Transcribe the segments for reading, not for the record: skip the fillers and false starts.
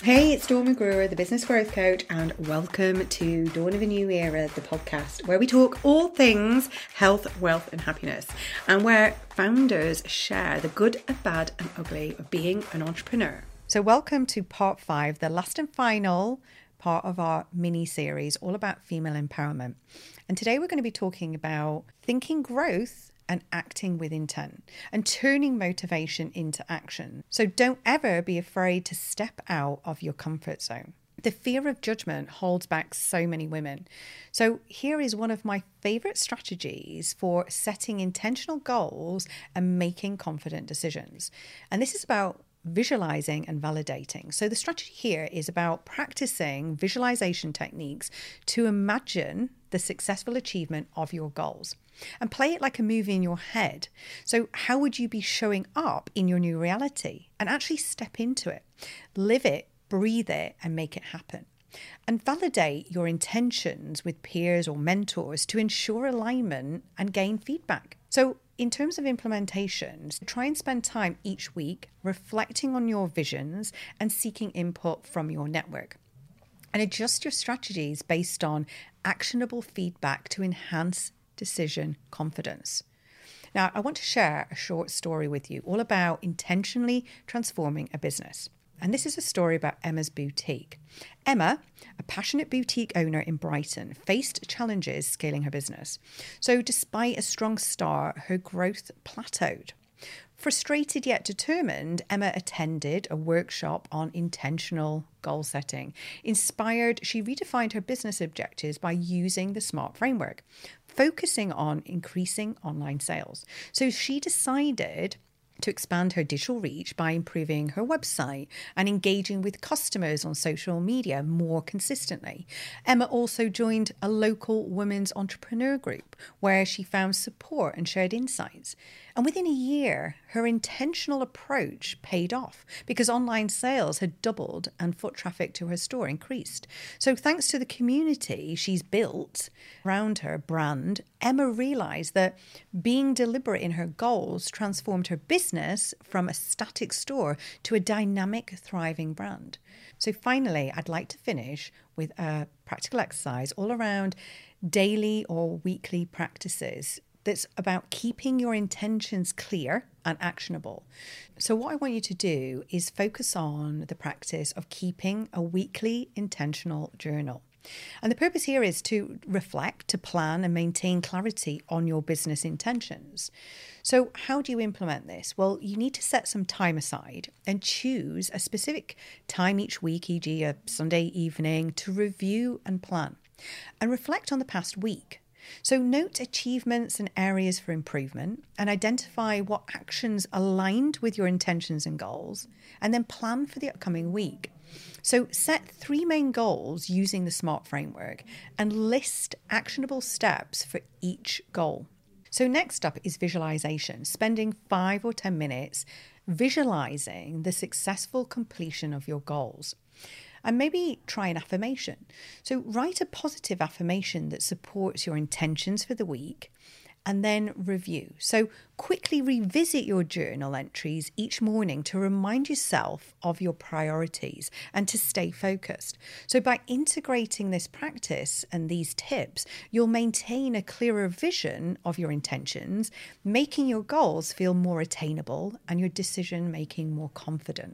Hey, it's Dawn McGruer, the Business Growth Coach, and welcome to Dawn of a New Era, the podcast where we talk all things health, wealth, and happiness, and where founders share the good, the bad, and ugly of being an entrepreneur. So welcome to part 5, the last and final part of our mini-series all about female empowerment. And today we're going to be talking about thinking growth and acting with intent and turning motivation into action. So don't ever be afraid to step out of your comfort zone. The fear of judgment holds back so many women. So here is one of my favorite strategies for setting intentional goals and making confident decisions. And this is about visualizing and validating. So the strategy here is about practicing visualization techniques to imagine the successful achievement of your goals and play it like a movie in your head. So how would you be showing up in your new reality? And actually step into it, live it, breathe it, and make it happen. And validate your intentions with peers or mentors to ensure alignment and gain feedback. So in terms of implementations, try and spend time each week reflecting on your visions and seeking input from your network. And adjust your strategies based on actionable feedback to enhance decision confidence. Now, I want to share a short story with you all about intentionally transforming a business. And this is a story about Emma's boutique. Emma, a passionate boutique owner in Brighton, faced challenges scaling her business. So despite a strong start, her growth plateaued. Frustrated yet determined, Emma attended a workshop on intentional goal setting. Inspired, she redefined her business objectives by using the SMART framework, focusing on increasing online sales. So she decided to expand her digital reach by improving her website and engaging with customers on social media more consistently. Emma also joined a local women's entrepreneur group where she found support and shared insights. And within a year, her intentional approach paid off because online sales had doubled and foot traffic to her store increased. So thanks to the community she's built around her brand, Emma realized that being deliberate in her goals transformed her business from a static store to a dynamic, thriving brand. So finally, I'd like to finish with a practical exercise all around daily or weekly practices that's about keeping your intentions clear and actionable. So what I want you to do is focus on the practice of keeping a weekly intentional journal. And the purpose here is to reflect, to plan and maintain clarity on your business intentions. So how do you implement this? Well, you need to set some time aside and choose a specific time each week, e.g. a Sunday evening, to review and plan and reflect on the past week. So note achievements and areas for improvement and identify what actions aligned with your intentions and goals, and then plan for the upcoming week. So set 3 main goals using the SMART framework and list actionable steps for each goal. So next up is visualization, spending 5 or 10 minutes visualizing the successful completion of your goals. And maybe try an affirmation. So write a positive affirmation that supports your intentions for the week and then review. So quickly revisit your journal entries each morning to remind yourself of your priorities and to stay focused. So by integrating this practice and these tips, you'll maintain a clearer vision of your intentions, making your goals feel more attainable and your decision making more confident.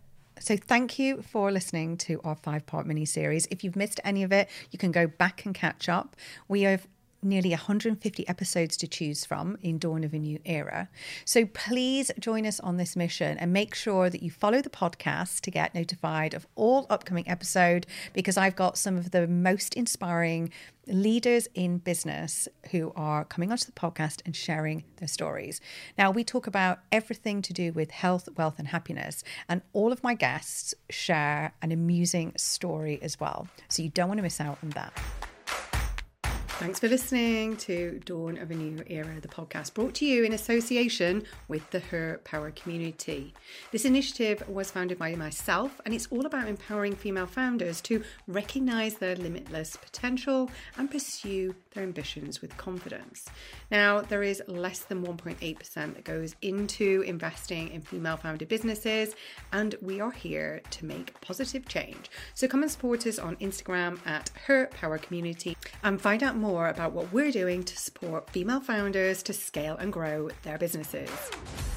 So thank you for listening to our 5-part mini-series. If you've missed any of it, you can go back and catch up. We have nearly 150 episodes to choose from in Dawn of a New Era. So please join us on this mission and make sure that you follow the podcast to get notified of all upcoming episodes, because I've got some of the most inspiring leaders in business who are coming onto the podcast and sharing their stories. Now, we talk about everything to do with health, wealth, and happiness, and all of my guests share an amusing story as well. So you don't want to miss out on that. Thanks for listening to Dawn of a New Era, the podcast brought to you in association with the Her Power community. This initiative was founded by myself, and it's all about empowering female founders to recognize their limitless potential and pursue their ambitions with confidence. Now, there is less than 1.8% that goes into investing in female-founded businesses, and we are here to make positive change. So come and support us on Instagram at Her Power Community and find out more about what we're doing to support female founders to scale and grow their businesses.